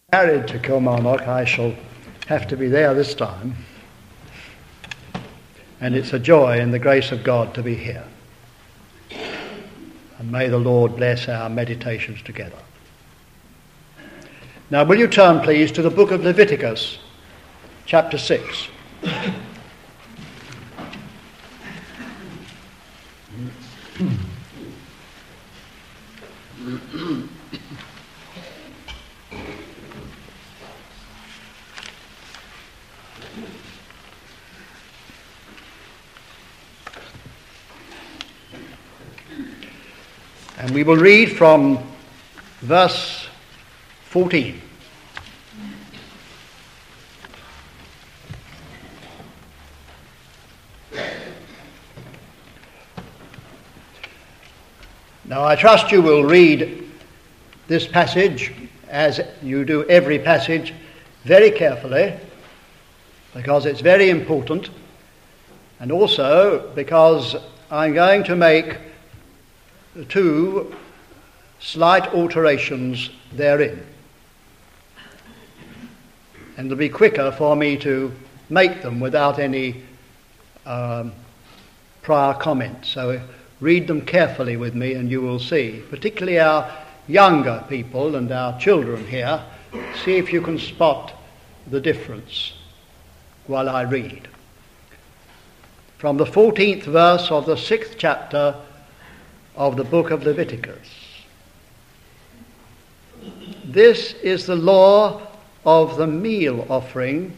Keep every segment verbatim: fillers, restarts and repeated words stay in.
Married to Kilmarnock, I shall have to be there this time. And it's a joy in the grace of God to be here. And may the Lord bless our meditations together. Now, will you turn, please, to the book of Leviticus, chapter six. And we will read from verse fourteen. Now, I trust you will read this passage, as you do every passage, very carefully, because it's very important, and also because I'm going to make two slight alterations therein. And it'll be quicker for me to make them without any um, prior comment. So read them carefully with me and you will see, particularly our younger people and our children here, see if you can spot the difference while I read. From the fourteenth verse of the sixth chapter of the book of Leviticus. This is the law of the meal offering.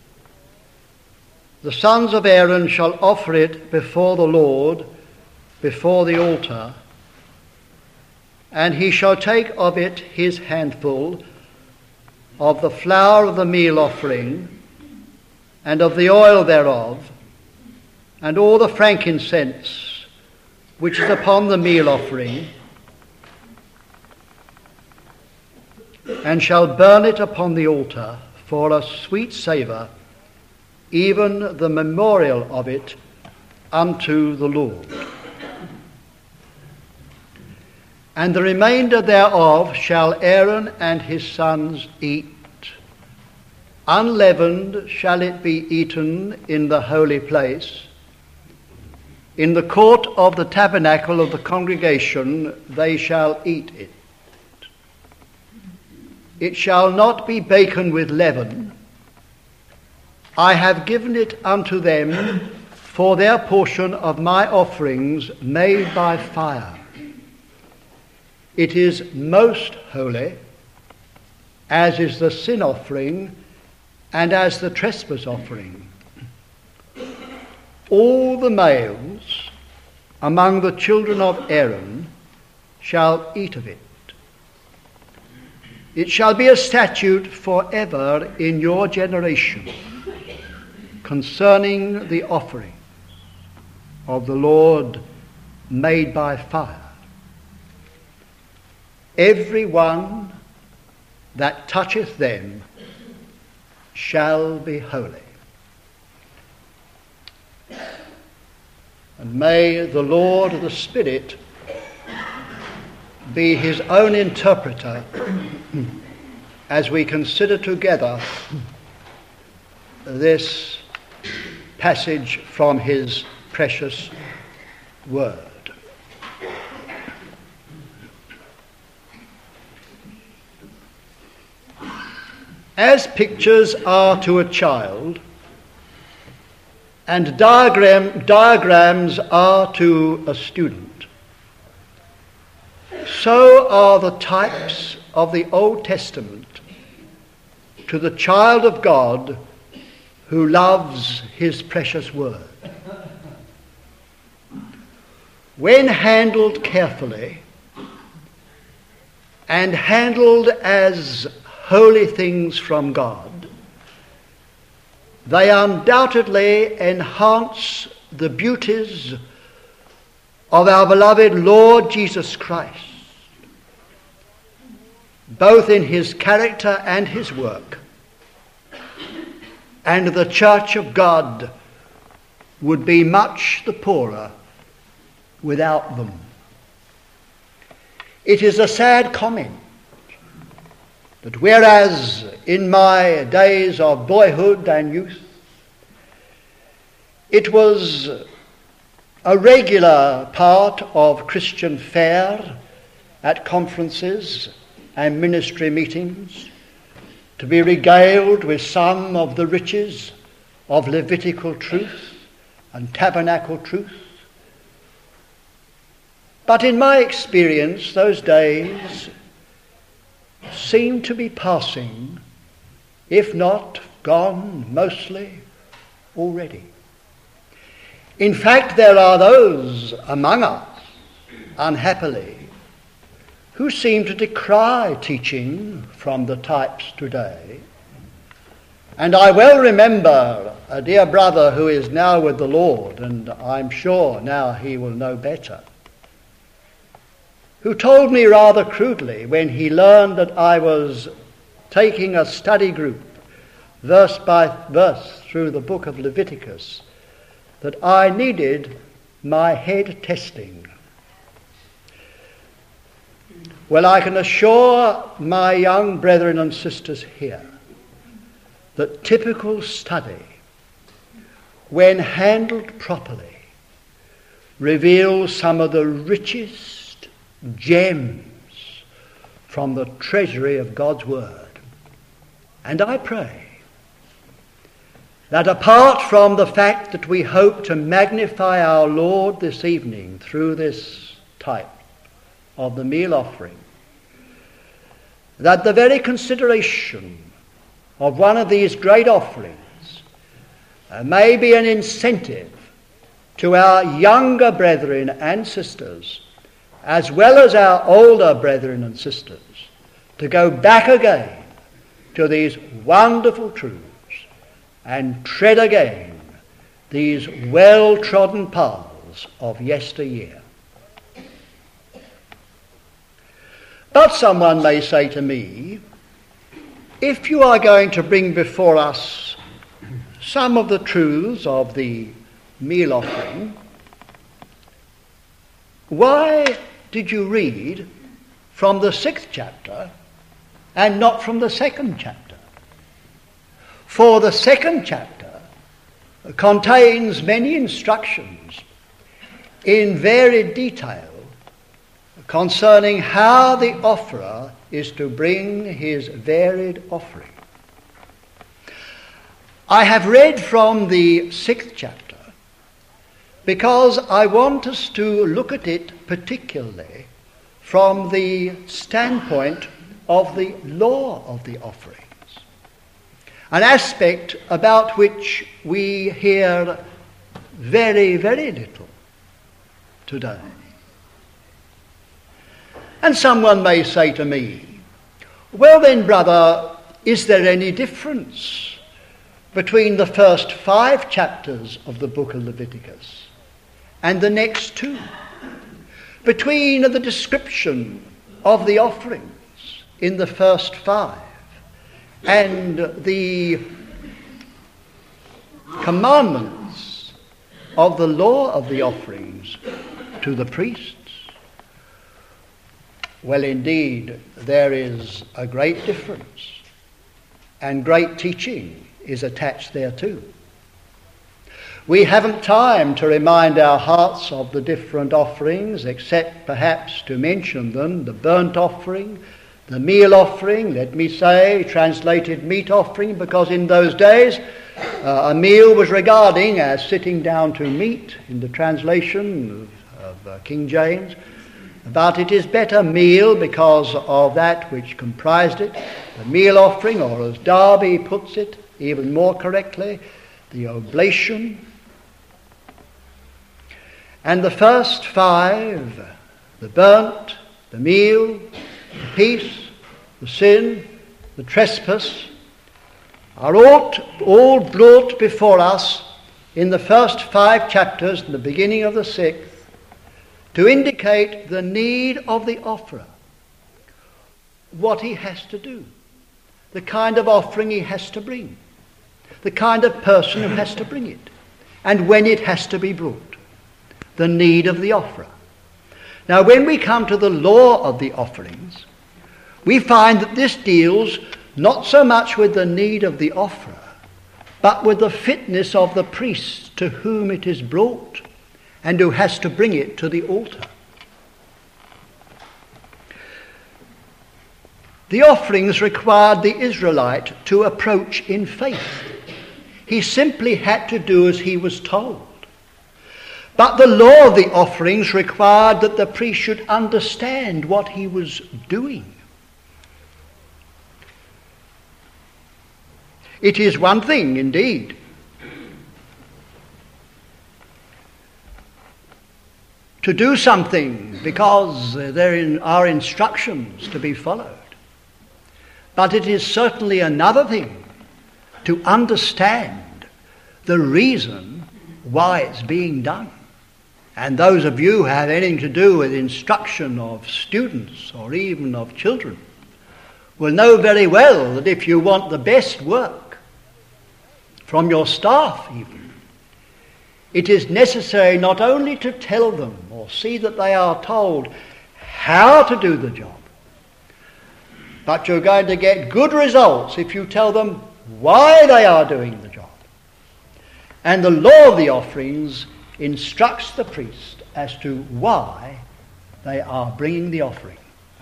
The sons of Aaron shall offer it before the Lord, before the altar, and he shall take of it his handful of the flour of the meal offering, and of the oil thereof, and all the frankincense which is upon the meal offering, and shall burn it upon the altar for a sweet savour, even the memorial of it unto the Lord. And the remainder thereof shall Aaron and his sons eat. Unleavened shall it be eaten in the holy place. In the court of the tabernacle of the congregation they shall eat it. It shall not be baken with leaven. I have given it unto them for their portion of my offerings made by fire. It is most holy, as is the sin offering and as the trespass offering. All the males among the children of Aaron shall eat of it. It shall be a statute forever in your generation concerning the offering of the Lord made by fire. Every one that toucheth them shall be holy. And may the Lord the Spirit be his own interpreter as we consider together this passage from his precious word. As pictures are to a child, and diagram, diagrams are to a student, so are the types of the Old Testament to the child of God who loves his precious word. When handled carefully and handled as holy things from God, they undoubtedly enhance the beauties of our beloved Lord Jesus Christ, both in his character and his work, and the church of God would be much the poorer without them. It is a sad comment that whereas in my days of boyhood and youth it was a regular part of Christian fare at conferences and ministry meetings to be regaled with some of the riches of Levitical truth and tabernacle truth. But in my experience, those days seem to be passing, if not gone mostly already. In fact, there are those among us, unhappily, who seem to decry teaching from the types today. And I well remember a dear brother who is now with the Lord, and I'm sure now he will know better, who told me rather crudely when he learned that I was taking a study group verse by verse through the book of Leviticus that I needed my head testing. Well, I can assure my young brethren and sisters here that typical study, when handled properly, reveals some of the richest gems from the treasury of God's Word. And I pray that apart from the fact that we hope to magnify our Lord this evening through this type of the meal offering, that the very consideration of one of these great offerings uh, may be an incentive to our younger brethren and sisters, as well as our older brethren and sisters, to go back again to these wonderful truths and tread again these well-trodden paths of yesteryear. But someone may say to me, if you are going to bring before us some of the truths of the meal offering, why did you read from the sixth chapter and not from the second chapter? For the second chapter contains many instructions in varied detail concerning how the offerer is to bring his varied offering. I have read from the sixth chapter because I want us to look at it particularly from the standpoint of the law of the offerings, an aspect about which we hear very, very little today. And someone may say to me, well then, brother, is there any difference between the first five chapters of the book of Leviticus and the next two? Between the description of the offerings in the first five and the commandments of the law of the offerings to the priests? Well, indeed, there is a great difference, and great teaching is attached thereto. We haven't time to remind our hearts of the different offerings, except perhaps to mention them: the burnt offering, the meal offering, let me say, translated meat offering, because in those days uh, a meal was regarded as sitting down to meat in the translation of, of uh, King James. But it is better meal because of that which comprised it. The meal offering, or as Darby puts it even more correctly, the oblation. And the first five, the burnt, the meal, the peace, the sin, the trespass, are all, all brought before us in the first five chapters, in the beginning of the sixth, to indicate the need of the offerer, what he has to do, the kind of offering he has to bring, the kind of person who has to bring it, and when it has to be brought, the need of the offerer. Now, when we come to the law of the offerings, we find that this deals not so much with the need of the offerer, but with the fitness of the priest to whom it is brought and who has to bring it to the altar. The offerings required the Israelite to approach in faith. He simply had to do as he was told. But the law of the offerings required that the priest should understand what he was doing. It is one thing, indeed, to do something because there are instructions to be followed. But it is certainly another thing to understand the reason why it's being done. And those of you who have anything to do with instruction of students or even of children will know very well that if you want the best work from your staff even, it is necessary not only to tell them or see that they are told how to do the job, but you're going to get good results if you tell them why they are doing the job. And the law of the offerings instructs the priest as to why they are bringing the offering.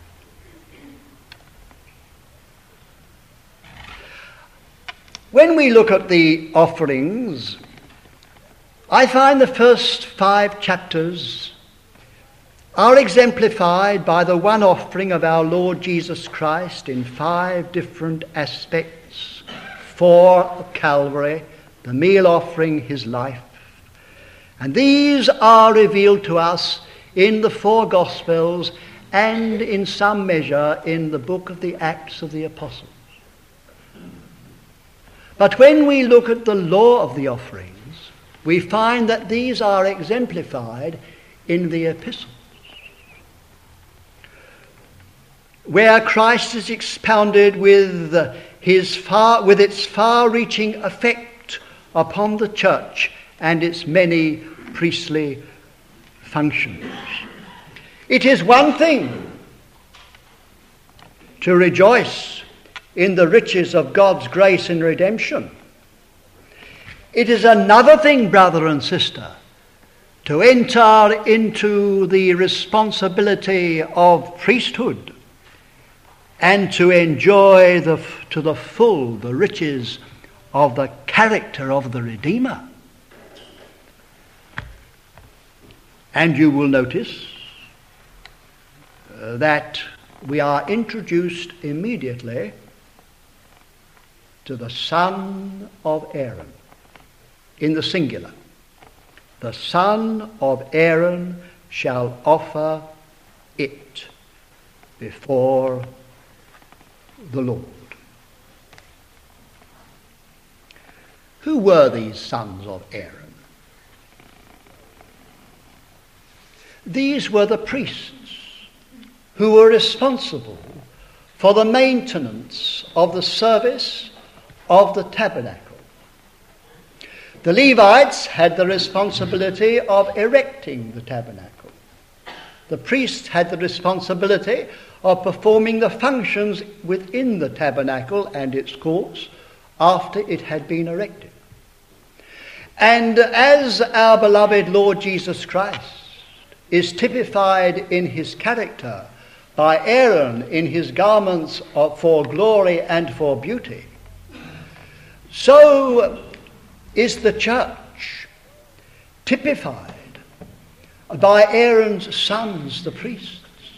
When we look at the offerings, I find the first five chapters are exemplified by the one offering of our Lord Jesus Christ in five different aspects. For Calvary, the meal offering, his life. And these are revealed to us in the four Gospels and in some measure in the book of the Acts of the Apostles. But when we look at the law of the offerings, we find that these are exemplified in the epistles, where Christ is expounded with his far, with its far-reaching effect upon the church and its many priestly functions. It is one thing to rejoice in the riches of God's grace and redemption. It is another thing, brother and sister, to enter into the responsibility of priesthood and to enjoy the, to the full the riches of the character of the Redeemer. And you will notice uh, that we are introduced immediately to the son of Aaron, in the singular. The son of Aaron shall offer it before the Lord. Who were these sons of Aaron? These were the priests who were responsible for the maintenance of the service of the tabernacle. The Levites had the responsibility of erecting the tabernacle. The priests had the responsibility of performing the functions within the tabernacle and its courts after it had been erected. And as our beloved Lord Jesus Christ is typified in his character by Aaron in his garments of, for glory and for beauty, so is the church typified by Aaron's sons, the priests.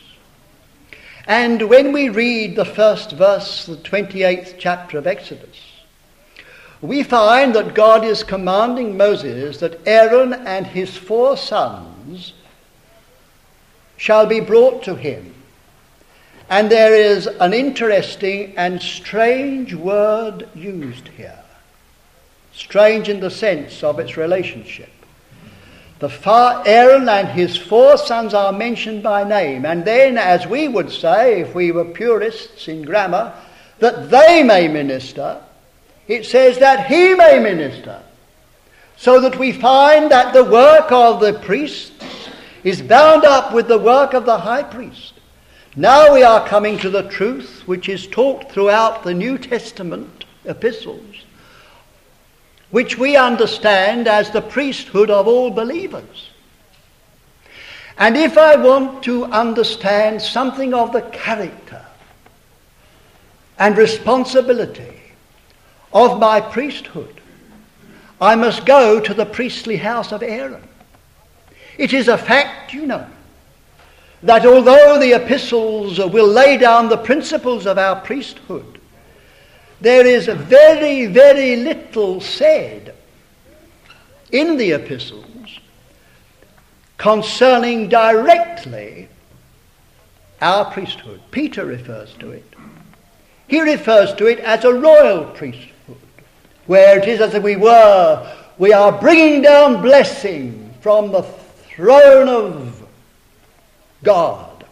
And when we read the first verse, the twenty-eighth chapter of Exodus, we find that God is commanding Moses that Aaron and his four sons shall be brought to him. And there is an interesting and strange word used here. Strange in the sense of its relationship. The far, Aaron and his four sons are mentioned by name, and then, as we would say if we were purists in grammar, that they may minister, it says that he may minister. So that we find that the work of the priests is bound up with the work of the high priest. Now we are coming to the truth which is taught throughout the New Testament epistles, which we understand as the priesthood of all believers. And if I want to understand something of the character and responsibility of my priesthood, I must go to the priestly house of Aaron. It is a fact, you know, that although the epistles will lay down the principles of our priesthood, there is very, very little said in the epistles concerning directly our priesthood. Peter refers to it. He refers to it as a royal priesthood, where it is as if we were, we are bringing down blessing from the throne of God,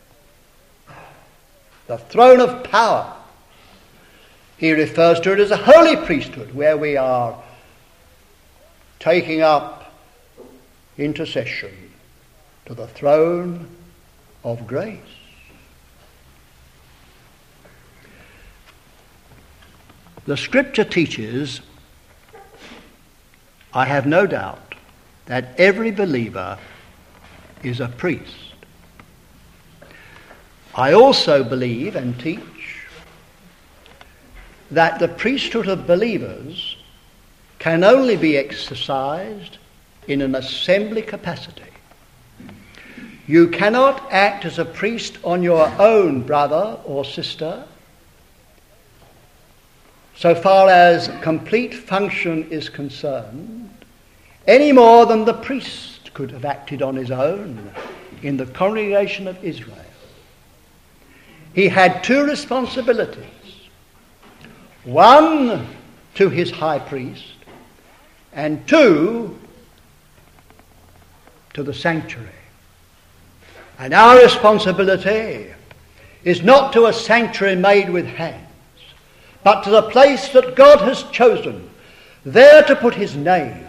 the throne of power. He refers to it as a holy priesthood, where we are taking up intercession to the throne of grace. The Scripture teaches, I have no doubt, that every believer is a priest. I also believe and teach that the priesthood of believers can only be exercised in an assembly capacity. You cannot act as a priest on your own brother or sister so far as complete function is concerned, any more than the priest could have acted on his own in the congregation of Israel. He had two responsibilities. One, to his high priest, and two, to the sanctuary. And our responsibility is not to a sanctuary made with hands, but to the place that God has chosen, there to put his name.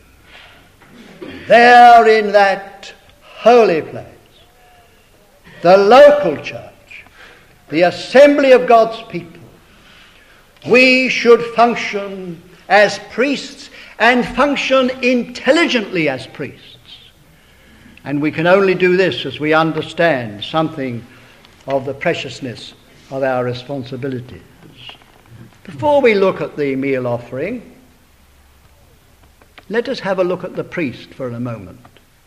There in that holy place, the local church, the assembly of God's people, we should function as priests and function intelligently as priests. And we can only do this as we understand something of the preciousness of our responsibilities. Before we look at the meal offering, let us have a look at the priest for a moment.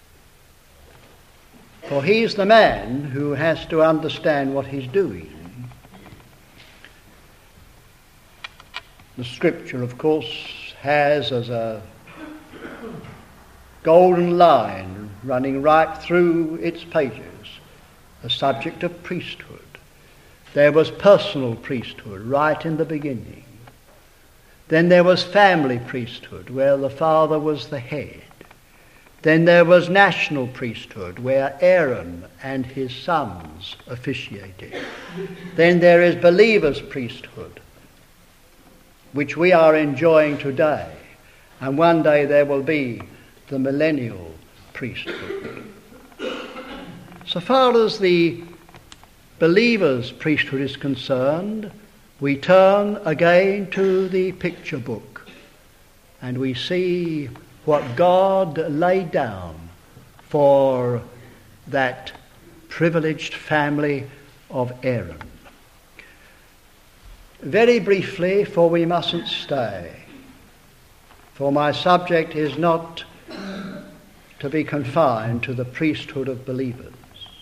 For he's the man who has to understand what he's doing. The Scripture, of course, has as a golden line running right through its pages the subject of priesthood. There was personal priesthood right in the beginning. Then there was family priesthood, where the father was the head. Then there was national priesthood, where Aaron and his sons officiated. Then there is believers' priesthood, which we are enjoying today. And one day there will be the millennial priesthood. So far as the believer's priesthood is concerned, we turn again to the picture book and we see what God laid down for that privileged family of Aaron. Very briefly, for we mustn't stay, for my subject is not to be confined to the priesthood of believers.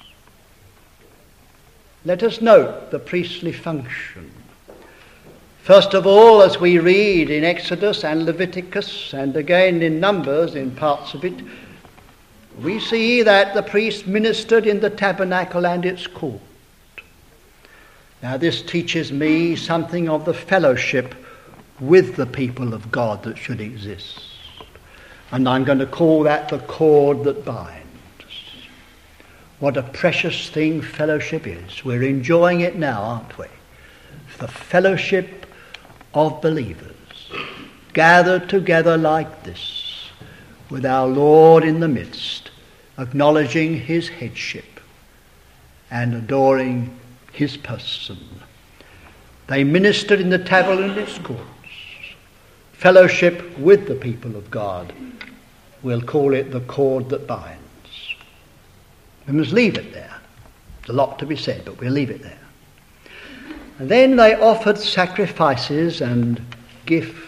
Let us note the priestly function. First of all, as we read in Exodus and Leviticus, and again in Numbers in parts of it, we see that the priest ministered in the tabernacle and its court. Now this teaches me something of the fellowship with the people of God that should exist. And I'm going to call that the cord that binds. What a precious thing fellowship is. We're enjoying it now, aren't we? The fellowship of believers gathered together like this, with our Lord in the midst, acknowledging his headship. and adoring his person. They ministered in the tavern and its courts. Fellowship with the people of God. We'll call it the cord that binds. We must leave it there. There's a lot to be said, but we'll leave it there. And then they offered sacrifices and gifts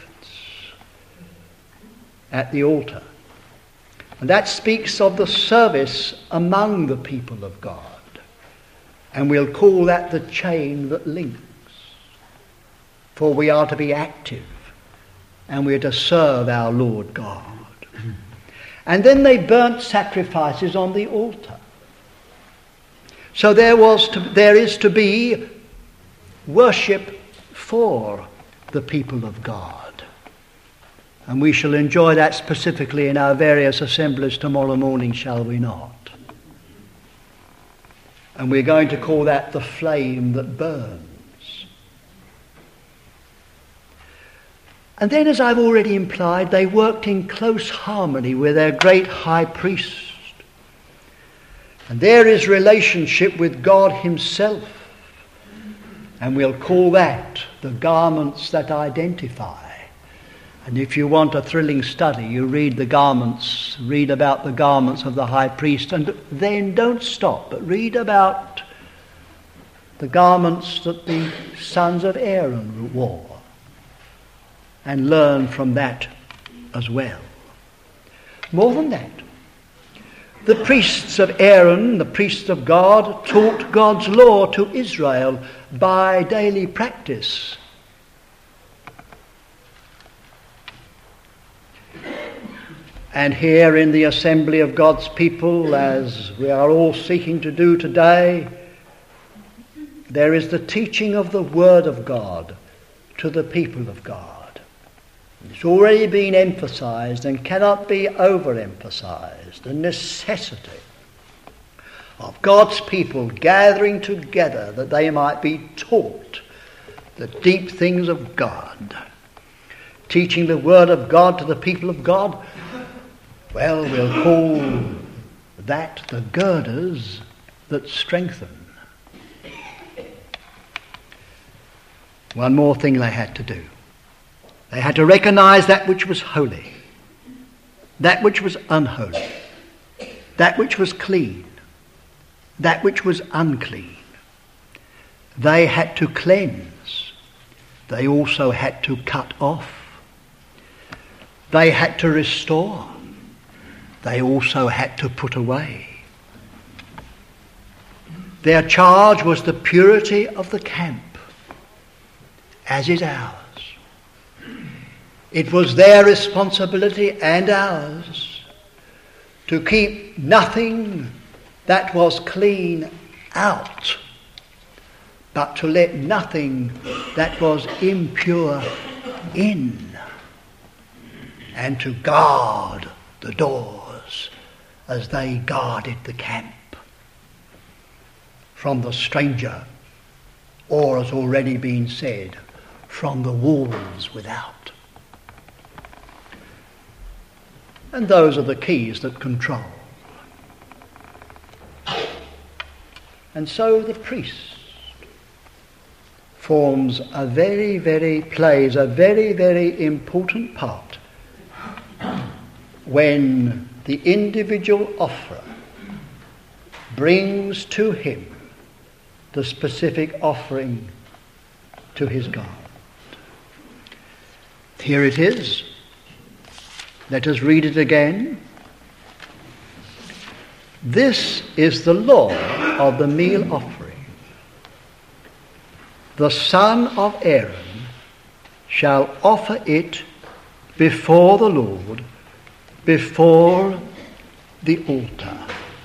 at the altar. And that speaks of the service among the people of God. And we'll call that the chain that links. For we are to be active and we are to serve our Lord God. And then they burnt sacrifices on the altar. So there was to, there is to be worship for the people of God. And we shall enjoy that specifically in our various assemblies tomorrow morning, shall we not? And we're going to call that the flame that burns. And then, as I've already implied, they worked in close harmony with their great high priest. And there is relationship with God himself. And we'll call that the garments that identify. And if you want a thrilling study, you read the garments, read about the garments of the high priest, and then don't stop, but read about the garments that the sons of Aaron wore, and learn from that as well. More than that, the priests of Aaron, the priests of God, taught God's law to Israel by daily practice. And here in the assembly of God's people, as we are all seeking to do today, there is the teaching of the Word of God to the people of God. It's already been emphasized and cannot be overemphasized, the necessity of God's people gathering together that they might be taught the deep things of God. Teaching the Word of God to the people of God, well, we'll call that the girders that strengthen. One more thing they had to do. They had to recognize that which was holy, that which was unholy, that which was clean, that which was unclean. They had to cleanse. They also had to cut off. They had to restore. They also had to put away. Their charge was the purity of the camp, as is ours. It was their responsibility and ours to keep nothing that was clean out, but to let nothing that was impure in, and to guard the doors as they guarded the camp from the stranger, or, as already been said, from the wolves without. And those are the keys that control. And so the priest forms a very, very, plays a very, very important part when the individual offerer brings to him the specific offering to his God. Here it is. Let us read it again. This is the law of the meal offering. The son of Aaron shall offer it before the Lord, before the altar.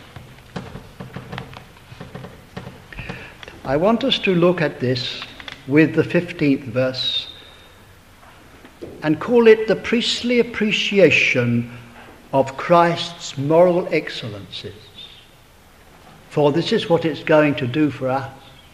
I want us to look at this with the fifteenth verse and call it the priestly appreciation of Christ's moral excellencies. For this is what it's going to do for us.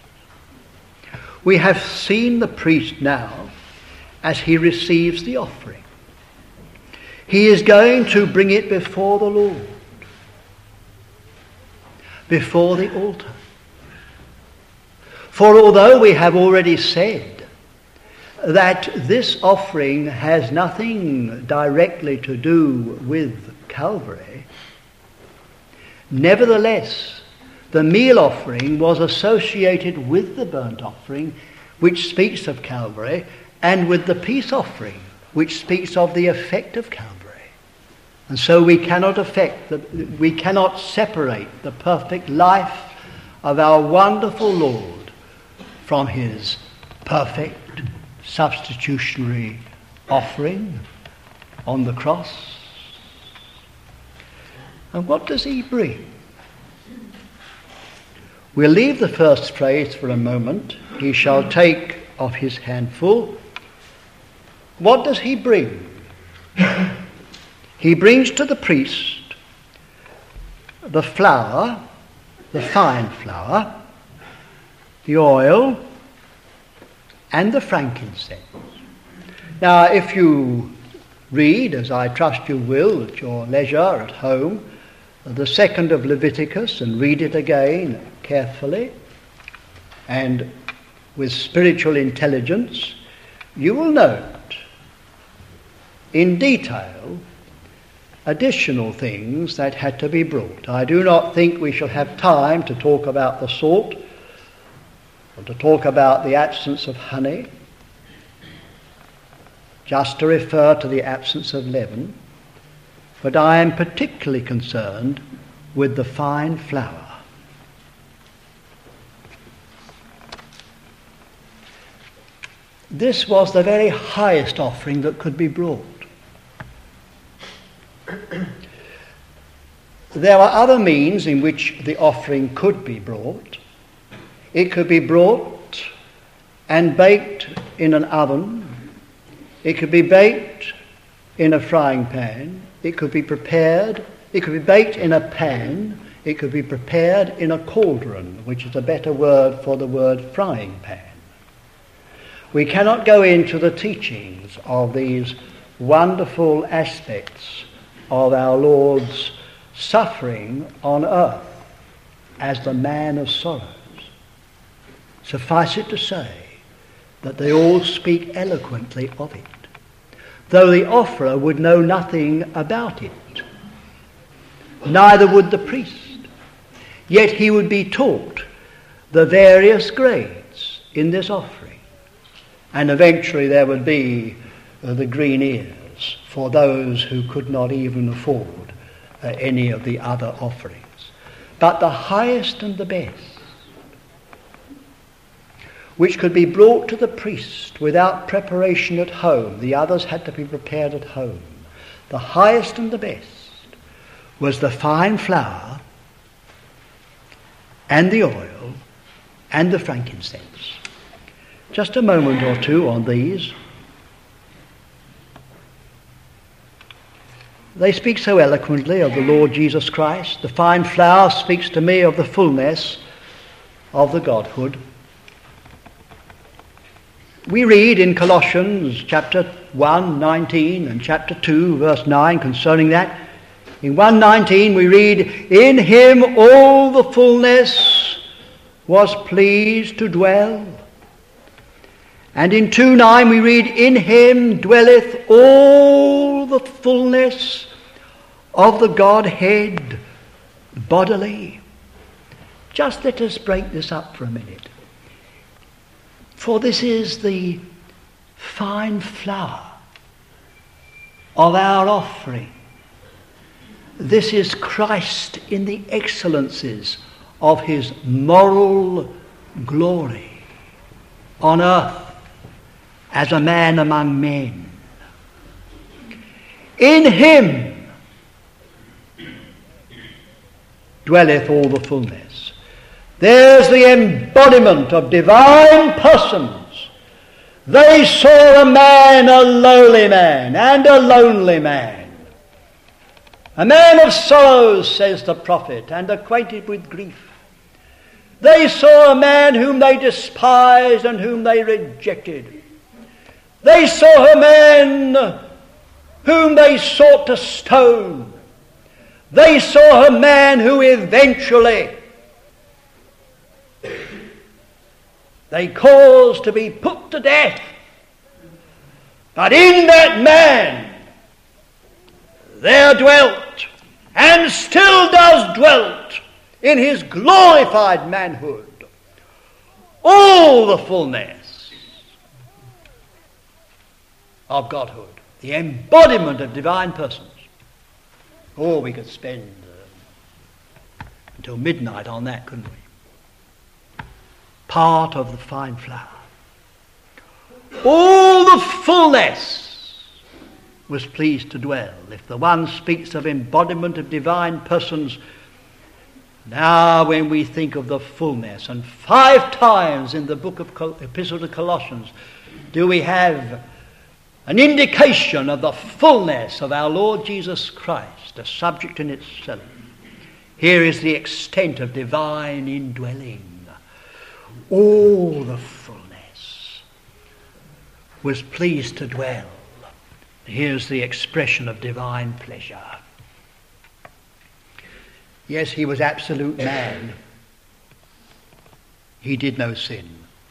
We have seen the priest now as he receives the offering. He is going to bring it before the Lord, before the altar. For although we have already said that this offering has nothing directly to do with Calvary, nevertheless, the meal offering was associated with the burnt offering, which speaks of Calvary, and with the peace offering, which speaks of the effect of Calvary. And so we cannot affect the, we cannot separate the perfect life of our wonderful Lord from his perfect substitutionary offering on the cross. And what does he bring? We'll leave the first phrase for a moment. He shall take of his handful. What does he bring? He brings to the priest the flour, the fine flour, the oil, and the frankincense. Now, if you read, as I trust you will at your leisure at home, the second of Leviticus, and read it again carefully and with spiritual intelligence, you will note in detail additional things that had to be brought. I do not think we shall have time to talk about the salt or to talk about the absence of honey, just to refer to the absence of leaven, but I am particularly concerned with the fine flour. This was the very highest offering that could be brought. There were other means in which the offering could be brought. It could be brought and baked in an oven. It could be baked in a frying pan. It could be prepared. It could be baked in a pan. It could be prepared in a cauldron, which is a better word for the word frying pan. We cannot go into the teachings of these wonderful aspects of our Lord's suffering on earth as the man of sorrows. Suffice it to say that they all speak eloquently of it, though the offerer would know nothing about it. Neither would the priest. Yet he would be taught the various grades in this offering, and eventually there would be uh, the green ears for those who could not even afford uh, any of the other offerings. But the highest and the best, which could be brought to the priest without preparation at home, the others had to be prepared at home. The highest and the best was the fine flour and the oil and the frankincense. Just a moment or two on these. They speak so eloquently of the Lord Jesus Christ. The fine flour speaks to me of the fullness of the Godhood. We read in Colossians chapter one, nineteen, and chapter two, verse nine concerning that. In one nineteen we read, "In him all the fullness was pleased to dwell." And in two nine we read, "In him dwelleth all the fullness of the Godhead bodily." Just let us break this up for a minute. For this is the fine flour of our offering. This is Christ in the excellencies of his moral glory on earth as a man among men. In him dwelleth all the fullness. There's the embodiment of divine persons. They saw a man, a lowly man, and a lonely man. A man of sorrows, says the prophet, and acquainted with grief. They saw a man whom they despised and whom they rejected. They saw a man whom they sought to stone. They saw a man who eventually they caused to be put to death. But in that man there dwelt, and still does dwelt, in his glorified manhood, all the fullness of Godhood, the embodiment of divine persons. Oh, we could spend uh, until midnight on that, couldn't we? Part of the fine flower. All the fullness was pleased to dwell. If the one speaks of embodiment of divine persons, now when we think of the fullness, and five times in the book of Col- Epistle to Colossians do we have an indication of the fullness of our Lord Jesus Christ, a subject in itself. Here is the extent of divine indwelling. All the fullness was pleased to dwell. Here's the expression of divine pleasure. Yes, he was absolute man. He did no sin.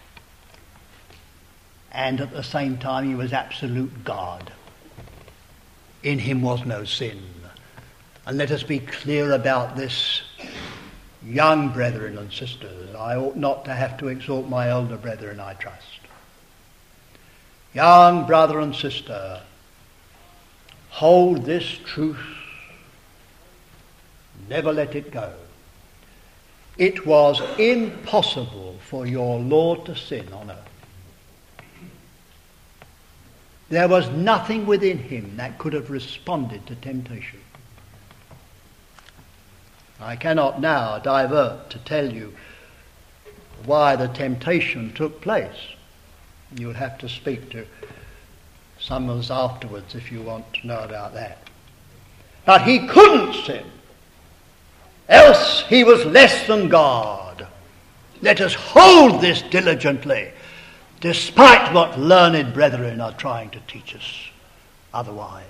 And at the same time he was absolute God. In him was no sin. And let us be clear about this, young brethren and sisters. I ought not to have to exhort my elder brethren, I trust. Young brother and sister, hold this truth. Never let it go. It was impossible for your Lord to sin on earth. There was nothing within him that could have responded to temptation. I cannot now divert to tell you why the temptation took place. You'll have to speak to some of us afterwards if you want to know about that. But he couldn't sin, else he was less than God. Let us hold this diligently, despite what learned brethren are trying to teach us otherwise.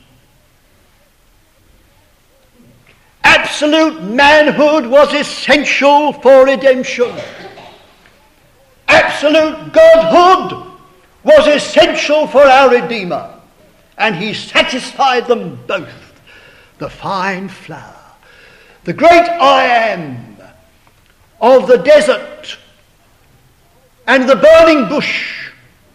Absolute manhood was essential for redemption. Absolute godhood was essential for our Redeemer. And he satisfied them both. The fine flower, the great I am of the desert and the burning bush.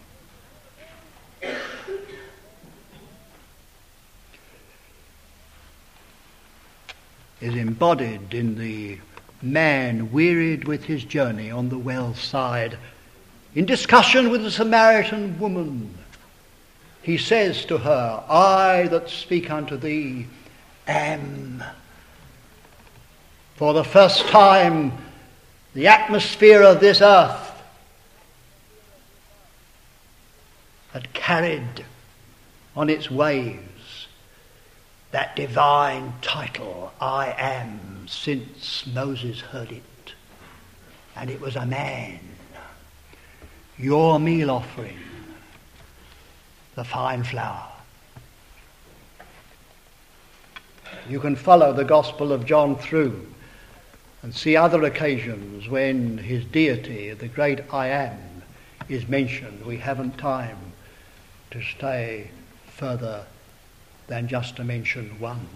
Is embodied in the man wearied with his journey on the well side. In discussion with the Samaritan woman, he says to her, I that speak unto thee am. For the first time, the atmosphere of this earth had carried on its waves that divine title, I am, since Moses heard it. And it was a man, your meal offering, the fine flower. You can follow the Gospel of John through and see other occasions when his deity, the great I am, is mentioned. We haven't time to stay further than just to mention one.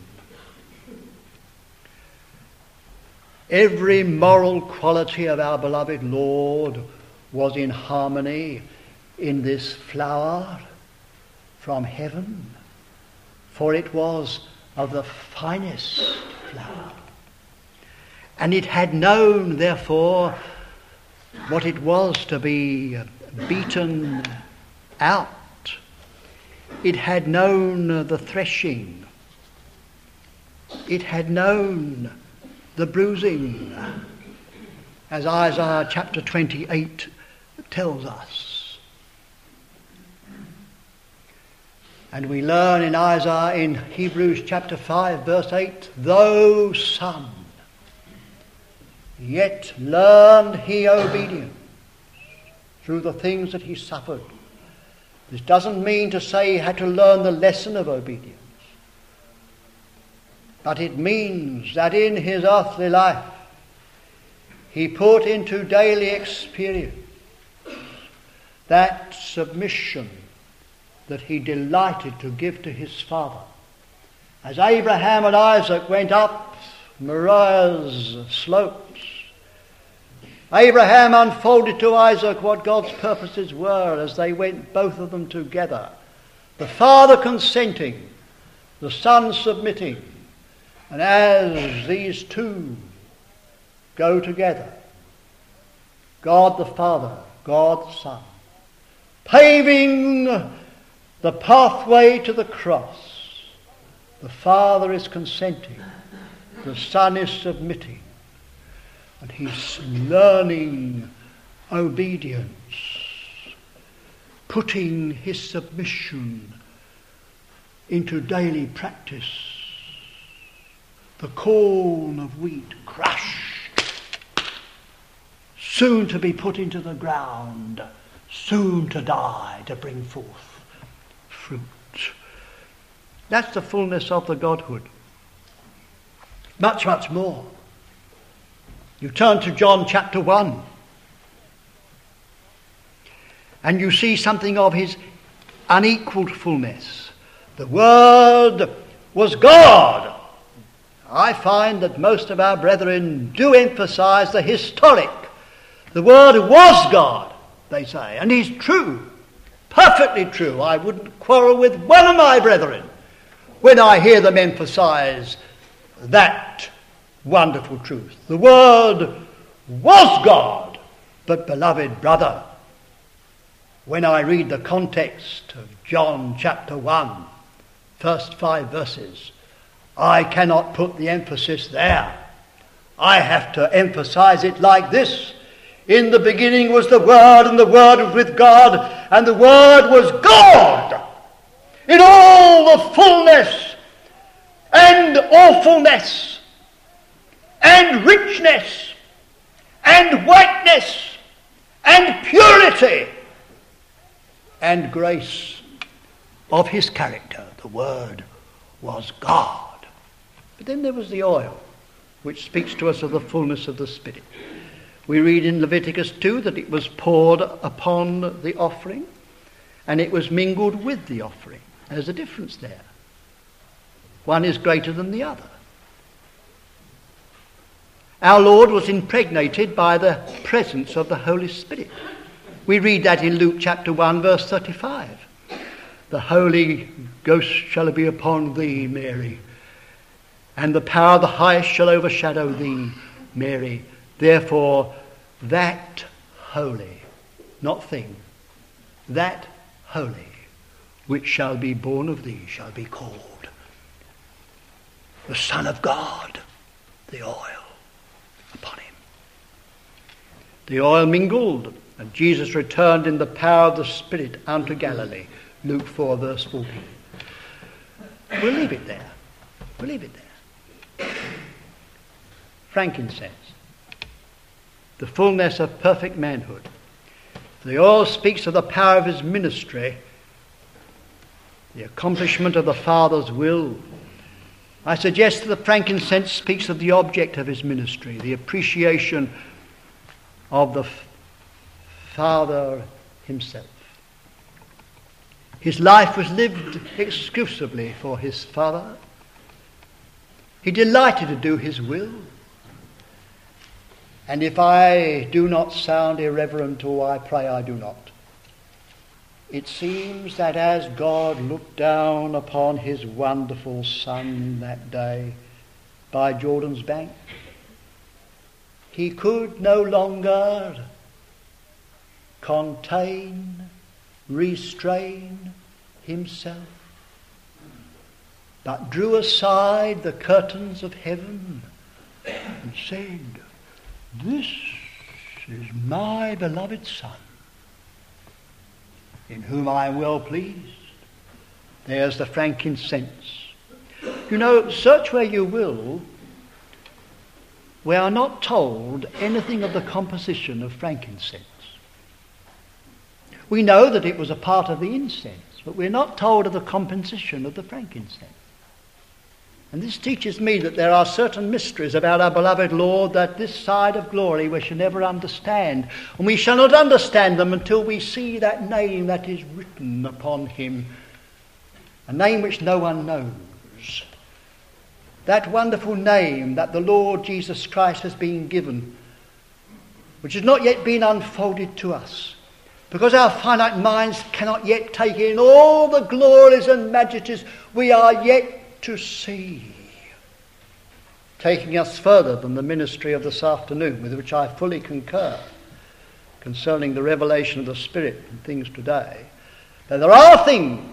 Every moral quality of our beloved Lord was in harmony in this flower from heaven, for it was of the finest flower. And it had known, therefore, what it was to be beaten out. It had known the threshing. It had known the bruising, as Isaiah chapter twenty-eight tells us. And we learn in Isaiah, in Hebrews chapter five, verse eight, though son, yet learned he obedience through the things that he suffered. This doesn't mean to say he had to learn the lesson of obedience. But it means that in his earthly life he put into daily experience that submission that he delighted to give to his father. As Abraham and Isaac went up Moriah's slopes, Abraham unfolded to Isaac what God's purposes were as they went, both of them together. The father consenting, the son submitting. And as these two go together, God the Father, God the Son, paving the pathway to the cross, the Father is consenting, the Son is submitting, and he's learning obedience, putting his submission into daily practice. The corn of wheat crushed, soon to be put into the ground, soon to die, to bring forth fruit. That's the fullness of the Godhood. Much, much more. You turn to John chapter one, and you see something of his unequalled fullness. The Word was God. I find that most of our brethren do emphasize the historic. The Word was God, they say, and he's true, perfectly true. I wouldn't quarrel with one of my brethren when I hear them emphasize that wonderful truth. The Word was God. But, beloved brother, when I read the context of John chapter one, first five verses, I cannot put the emphasis there. I have to emphasize it like this. In the beginning was the Word, and the Word was with God, and the Word was God in all the fullness and awfulness and richness and whiteness and purity and grace of his character. The Word was God. But then there was the oil, which speaks to us of the fullness of the Spirit. We read in Leviticus two that it was poured upon the offering and it was mingled with the offering. There's a difference there. One is greater than the other. Our Lord was impregnated by the presence of the Holy Spirit. We read that in Luke chapter one, verse thirty-five. The Holy Ghost shall be upon thee, Mary, and the power of the highest shall overshadow thee, Mary. Therefore, that holy, not thing, that holy, which shall be born of thee, shall be called the Son of God, the oil upon him. The oil mingled, and Jesus returned in the power of the Spirit unto Galilee. Luke four, verse fourteen. We'll leave it there. We'll leave it there. Frankincense, the fullness of perfect manhood. The oil speaks of the power of his ministry, the accomplishment of the Father's will. I suggest that the frankincense speaks of the object of his ministry, the appreciation of the Father himself. His life was lived exclusively for his Father. He delighted to do his will. And if I do not sound irreverent, or I pray I do not, it seems that as God looked down upon his wonderful Son that day by Jordan's bank, he could no longer contain, restrain himself, but drew aside the curtains of heaven and said, "This is my beloved Son, in whom I am well pleased." There's the frankincense. You know, search where you will, we are not told anything of the composition of frankincense. We know that it was a part of the incense, but we're not told of the composition of the frankincense. And this teaches me that there are certain mysteries about our beloved Lord that this side of glory we shall never understand. And we shall not understand them until we see that name that is written upon him, a name which no one knows. That wonderful name that the Lord Jesus Christ has been given, which has not yet been unfolded to us, because our finite minds cannot yet take in all the glories and majesties we are yet to see, taking us further than the ministry of this afternoon, with which I fully concur, concerning the revelation of the Spirit and things today. That there are things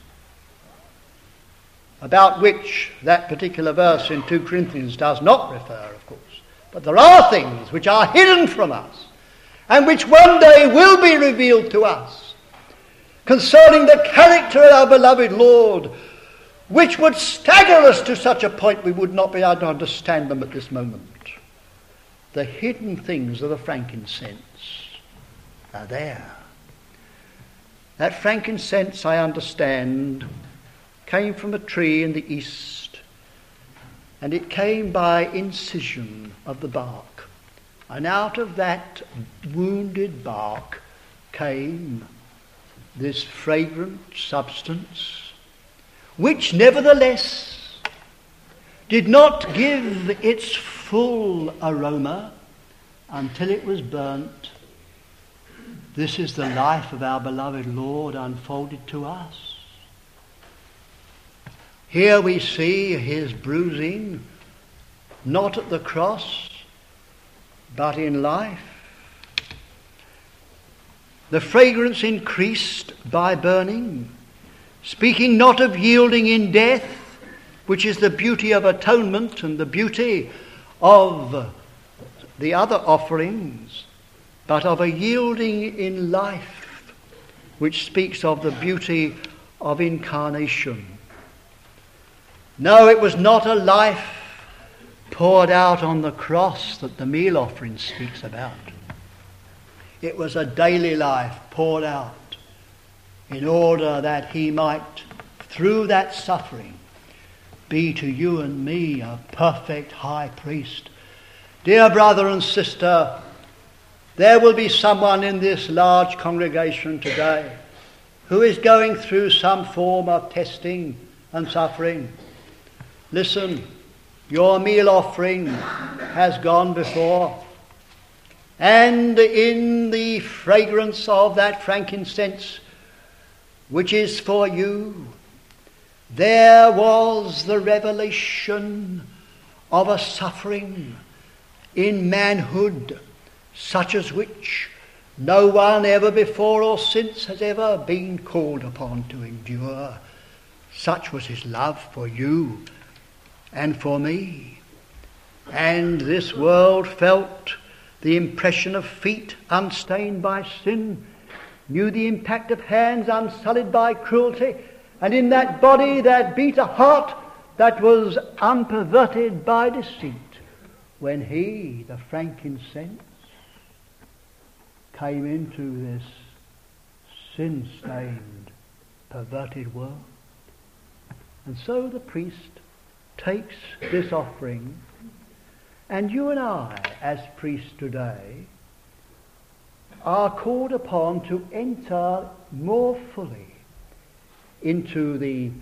about which that particular verse in two Corinthians does not refer, of course, but there are things which are hidden from us and which one day will be revealed to us concerning the character of our beloved Lord, which would stagger us to such a point we would not be able to understand them at this moment. The hidden things of the frankincense are there. That frankincense, I understand, came from a tree in the east, and it came by incision of the bark. And out of that wounded bark came this fragrant substance, which nevertheless did not give its full aroma until it was burnt. This is the life of our beloved Lord unfolded to us. Here we see his bruising, not at the cross, but in life. The fragrance increased by burning, speaking not of yielding in death, which is the beauty of atonement and the beauty of the other offerings, but of a yielding in life, which speaks of the beauty of incarnation. No, it was not a life poured out on the cross that the meal offering speaks about. It was a daily life poured out in order that he might, through that suffering, be to you and me a perfect high priest. Dear brother and sister, there will be someone in this large congregation today who is going through some form of testing and suffering. Listen, your meal offering has gone before, and in the fragrance of that frankincense, which is for you, there was the revelation of a suffering in manhood, such as which no one ever before or since has ever been called upon to endure. Such was his love for you and for me. And this world felt the impression of feet unstained by sin, knew the impact of hands unsullied by cruelty, and in that body that beat a heart that was unperverted by deceit, when he, the frankincense, came into this sin-stained, perverted world. And so the priest takes this offering, and you and I, as priests today, are called upon to enter more fully into the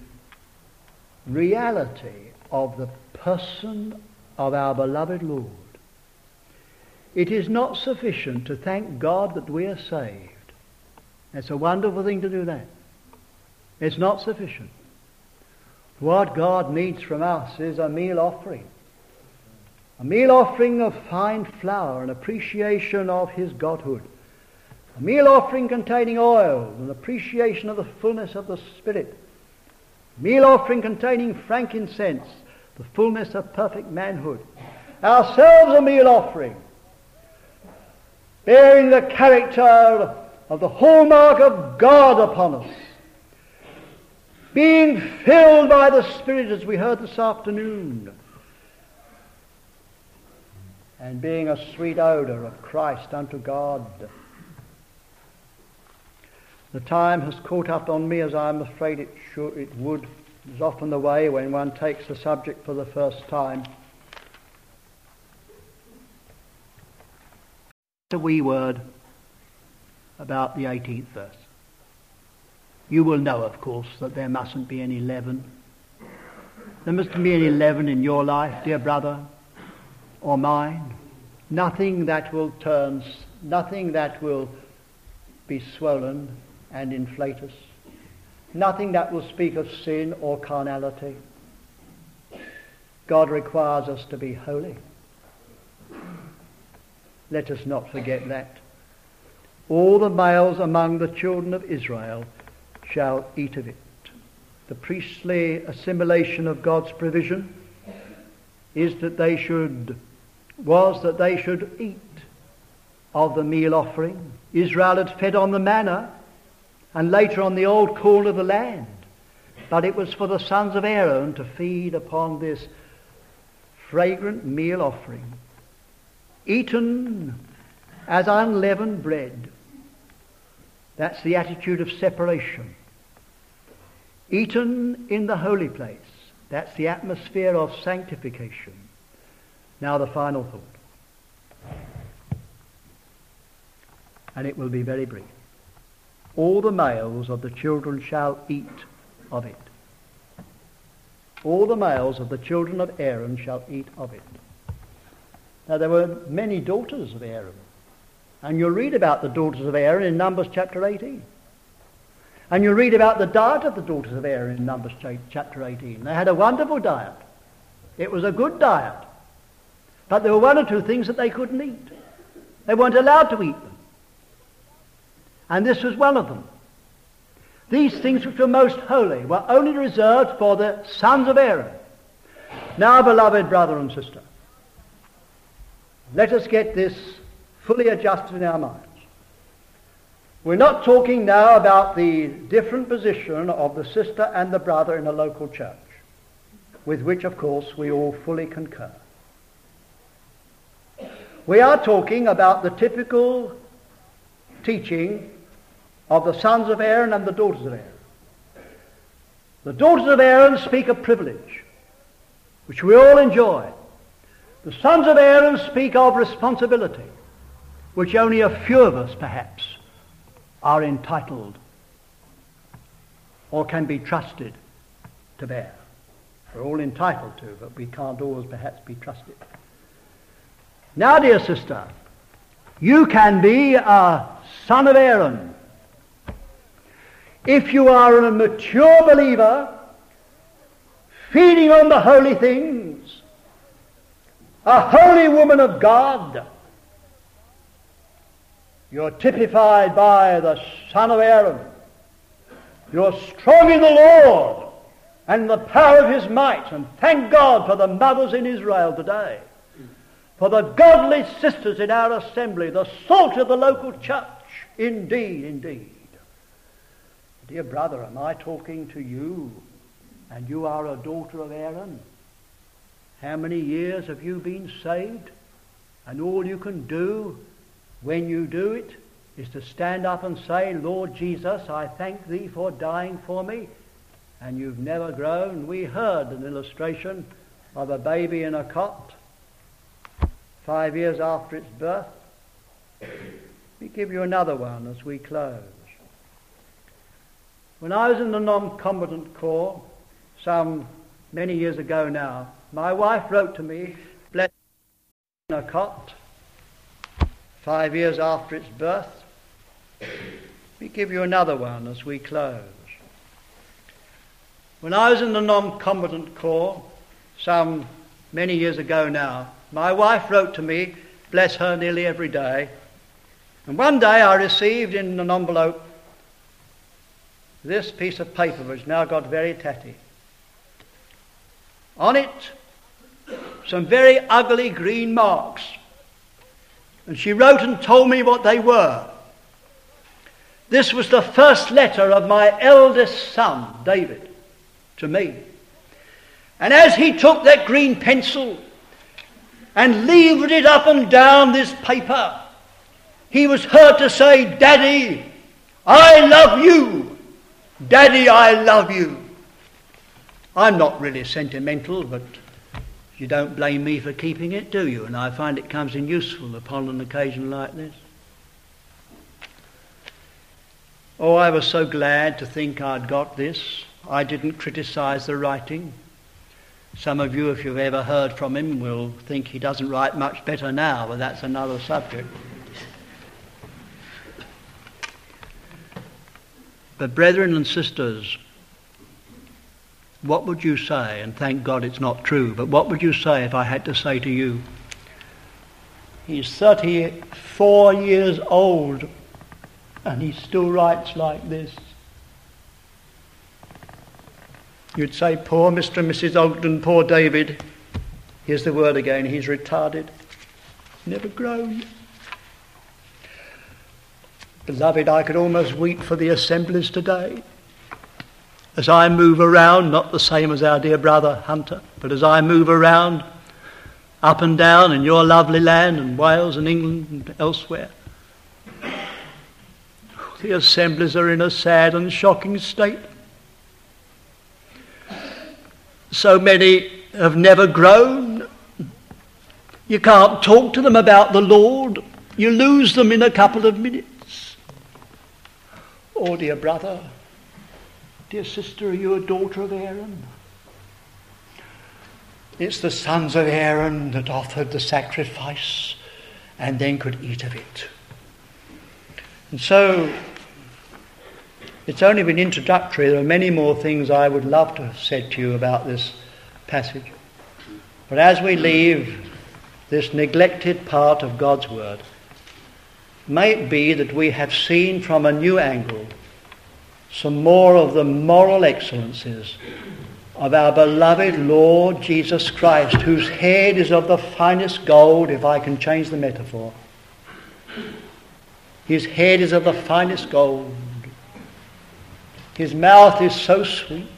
reality of the person of our beloved Lord. It is not sufficient to thank God that we are saved. It's a wonderful thing to do that. It's not sufficient. What God needs from us is a meal offering. A meal offering of fine flour, an appreciation of his Godhood. A meal offering containing oil, an appreciation of the fullness of the Spirit. A meal offering containing frankincense, the fullness of perfect manhood. Ourselves a meal offering, bearing the character of the hallmark of God upon us. Being filled by the Spirit, as we heard this afternoon, and being a sweet odour of Christ unto God. The time has caught up on me, as I'm afraid it should, it would It's often the way when one takes the subject for the first time. A wee word about the eighteenth verse. You will know, of course, that there mustn't be any leaven. There mustn't be any leaven in your life, dear brother, or mine. Nothing that will turn, nothing that will be swollen and inflate us. Nothing that will speak of sin or carnality. God requires us to be holy. Let us not forget that. All the males among the children of Israel shall eat of it. The priestly assimilation of God's provision is that they should, was that they should eat of the meal offering. Israel had fed on the manna and later on the old corn of the land. But it was for the sons of Aaron to feed upon this fragrant meal offering, eaten as unleavened bread. That's the attitude of separation. Eaten in the holy place. That's the atmosphere of sanctification. Now the final thought. And it will be very brief. All the males of the children shall eat of it. All the males of the children of Aaron shall eat of it. Now there were many daughters of Aaron. And you'll read about the daughters of Aaron in Numbers chapter eighteen. And you'll read about the diet of the daughters of Aaron in Numbers chapter eighteen. They had a wonderful diet. It was a good diet. But there were one or two things that they couldn't eat. They weren't allowed to eat them. And this was one of them. These things which were most holy were only reserved for the sons of Aaron. Now, beloved brother and sister, let us get this fully adjusted in our minds. We're not talking now about the different position of the sister and the brother in a local church, with which, of course, we all fully concur. We are talking about the typical teaching of the sons of Aaron and the daughters of Aaron. The daughters of Aaron speak of privilege, which we all enjoy. The sons of Aaron speak of responsibility, which only a few of us, perhaps, are entitled or can be trusted to bear. We're all entitled to, but we can't always perhaps be trusted. Now, dear sister, you can be a son of Aaron if you are a mature believer, feeding on the holy things, a holy woman of God. You're typified by the son of Aaron. You're strong in the Lord and the power of his might. And thank God for the mothers in Israel today, for the godly sisters in our assembly, the salt of the local church. Indeed, indeed. Dear brother, am I talking to you, and you are a daughter of Aaron? How many years have you been saved? And all you can do when you do it is to stand up and say, Lord Jesus, I thank thee for dying for me. And you've never grown. We heard an illustration of a baby in a cot five years after its birth. We give you another one as we close. When I was in the non-combatant corps, some many years ago now, my wife wrote to me, blessed in a cot, five years after its birth. We give you another one as we close. When I was in the non-combatant corps, some many years ago now, my wife wrote to me, bless her, nearly every day. And one day I received in an envelope this piece of paper, which now got very tatty. On it, some very ugly green marks. And she wrote and told me what they were. This was the first letter of my eldest son, David, to me. And as he took that green pencil and levered it up and down this paper, he was heard to say, Daddy, I love you. Daddy, I love you. I'm not really sentimental, but you don't blame me for keeping it, do you? And I find it comes in useful upon an occasion like this. Oh, I was so glad to think I'd got this. I didn't criticise the writing. Some of you, if you've ever heard from him, will think he doesn't write much better now, but that's another subject. But brethren and sisters, what would you say, and thank God it's not true, but what would you say if I had to say to you, he's thirty-four years old and he still writes like this? You'd say, poor Mister and Missus Ogden, poor David. Here's the word again, he's retarded. Never grown. Beloved, I could almost weep for the assemblies today. As I move around, not the same as our dear brother Hunter, but as I move around, up and down in your lovely land and Wales and England and elsewhere, the assemblies are in a sad and shocking state. So many have never grown. You can't talk to them about the Lord. You lose them in a couple of minutes. Oh, dear brother, dear sister, are you a daughter of Aaron? It's the sons of Aaron that offered the sacrifice and then could eat of it. And so, it's only been introductory. There are many more things I would love to have said to you about this passage. But as we leave this neglected part of God's Word, may it be that we have seen from a new angle some more of the moral excellencies of our beloved Lord Jesus Christ, whose head is of the finest gold, if I can change the metaphor. His head is of the finest gold. His mouth is so sweet.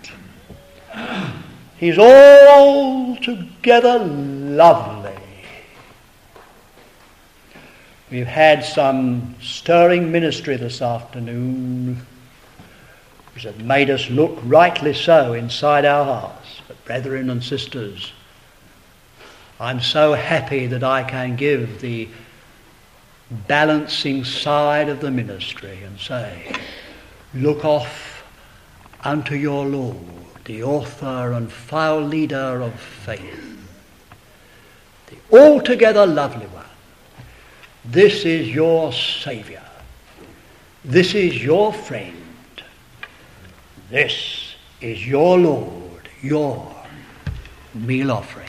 He's altogether lovely. We've had some stirring ministry this afternoon which have made us look rightly so inside our hearts. But brethren and sisters, I'm so happy that I can give the balancing side of the ministry and say, look off unto your Lord, the author and file leader of faith, the altogether lovely one. This is your Saviour. This is your friend. This is your Lord, your meal offering.